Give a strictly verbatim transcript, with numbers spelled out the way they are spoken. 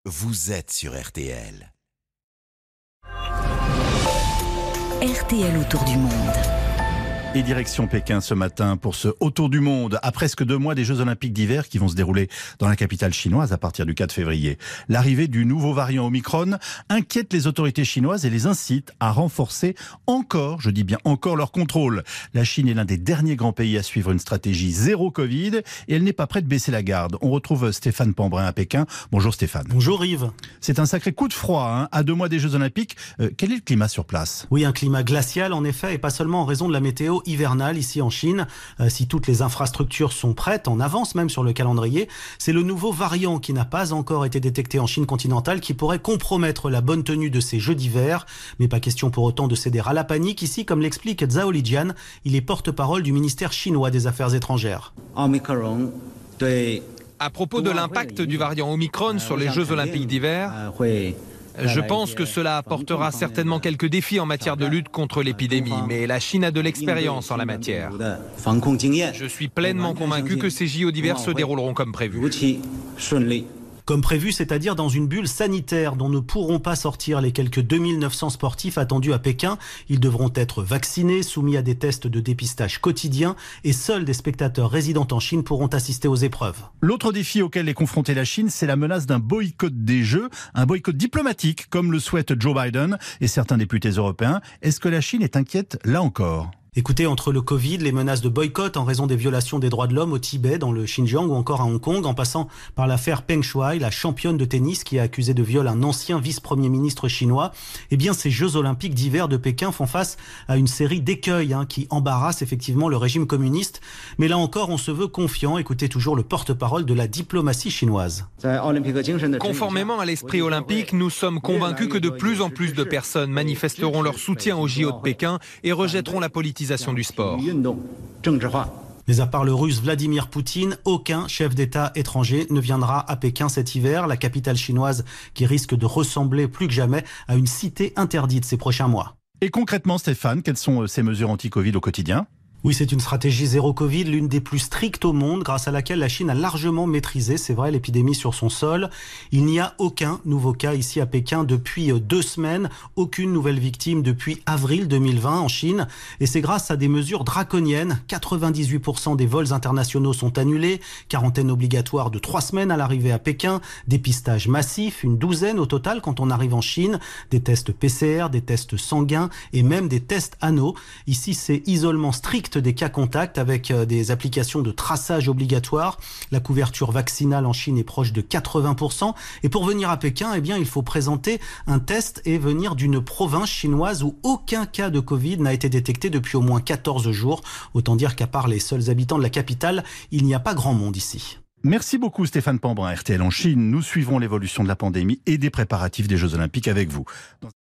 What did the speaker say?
Vous êtes sur R T L. R T L autour du monde. Et direction Pékin ce matin pour ce Autour du monde, à presque deux mois des Jeux Olympiques d'hiver qui vont se dérouler dans la capitale chinoise à partir du quatre février. L'arrivée du nouveau variant Omicron inquiète les autorités chinoises et les incite à renforcer encore, je dis bien encore, leur contrôle. La Chine est l'un des derniers grands pays à suivre une stratégie zéro Covid et elle n'est pas prête de baisser la garde. On retrouve Stéphane Pambrin à Pékin. Bonjour Stéphane. Bonjour Yves. C'est un sacré coup de froid hein, à deux mois des Jeux Olympiques. Euh, quel est le climat sur place ? Oui, un climat glacial en effet, et pas seulement en raison de la météo hivernale ici en Chine. Euh, si toutes les infrastructures sont prêtes, en avance même sur le calendrier, c'est le nouveau variant qui n'a pas encore été détecté en Chine continentale qui pourrait compromettre la bonne tenue de ces Jeux d'hiver. Mais pas question pour autant de céder à la panique ici, comme l'explique Zhao Lijian. Il est porte-parole du ministère chinois des Affaires étrangères. Omicron, À propos de l'impact du variant Omicron sur les Jeux Olympiques d'hiver, je pense que cela apportera certainement quelques défis en matière de lutte contre l'épidémie, mais la Chine a de l'expérience en la matière. Je suis pleinement convaincu que ces J O d'hiver se dérouleront comme prévu. Comme prévu, c'est-à-dire dans une bulle sanitaire dont ne pourront pas sortir les quelques deux mille neuf cents sportifs attendus à Pékin. Ils devront être vaccinés, soumis à des tests de dépistage quotidiens et seuls des spectateurs résidant en Chine pourront assister aux épreuves. L'autre défi auquel est confrontée la Chine, c'est la menace d'un boycott des Jeux, un boycott diplomatique comme le souhaite Joe Biden et certains députés européens. Est-ce que la Chine est inquiète là encore ? Écoutez, entre le Covid, les menaces de boycott en raison des violations des droits de l'homme au Tibet, dans le Xinjiang ou encore à Hong Kong, en passant par l'affaire Peng Shuai, la championne de tennis qui a accusé de viol un ancien vice-premier ministre chinois, eh bien ces Jeux Olympiques d'hiver de Pékin font face à une série d'écueils hein, qui embarrassent effectivement le régime communiste. Mais là encore, on se veut confiant. Écoutez toujours le porte-parole de la diplomatie chinoise. Conformément à l'esprit olympique, nous sommes convaincus que de plus en plus de personnes manifesteront leur soutien aux J O de Pékin et rejetteront la politique du sport. Mais à part le russe Vladimir Poutine, aucun chef d'État étranger ne viendra à Pékin cet hiver, la capitale chinoise qui risque de ressembler plus que jamais à une cité interdite ces prochains mois. Et concrètement, Stéphane, quelles sont ces mesures anti-Covid au quotidien ? Oui, c'est une stratégie zéro Covid, l'une des plus strictes au monde, grâce à laquelle la Chine a largement maîtrisé, c'est vrai, l'épidémie sur son sol. Il n'y a aucun nouveau cas ici à Pékin depuis deux semaines, aucune nouvelle victime depuis avril deux mille vingt en Chine. Et c'est grâce à des mesures draconiennes. quatre-vingt-dix-huit pour cent des vols internationaux sont annulés, quarantaine obligatoire de trois semaines à l'arrivée à Pékin, dépistage massif, une douzaine au total quand on arrive en Chine, des tests P C R, des tests sanguins et même des tests anneaux. Ici, c'est isolement strict des cas contacts avec des applications de traçage obligatoire. La couverture vaccinale en Chine est proche de quatre-vingts pour cent. Et pour venir à Pékin, eh bien, il faut présenter un test et venir d'une province chinoise où aucun cas de Covid n'a été détecté depuis au moins quatorze jours. Autant dire qu'à part les seuls habitants de la capitale, il n'y a pas grand monde ici. Merci beaucoup Stéphane Pambrin, R T L en Chine. Nous suivrons l'évolution de la pandémie et des préparatifs des Jeux Olympiques avec vous.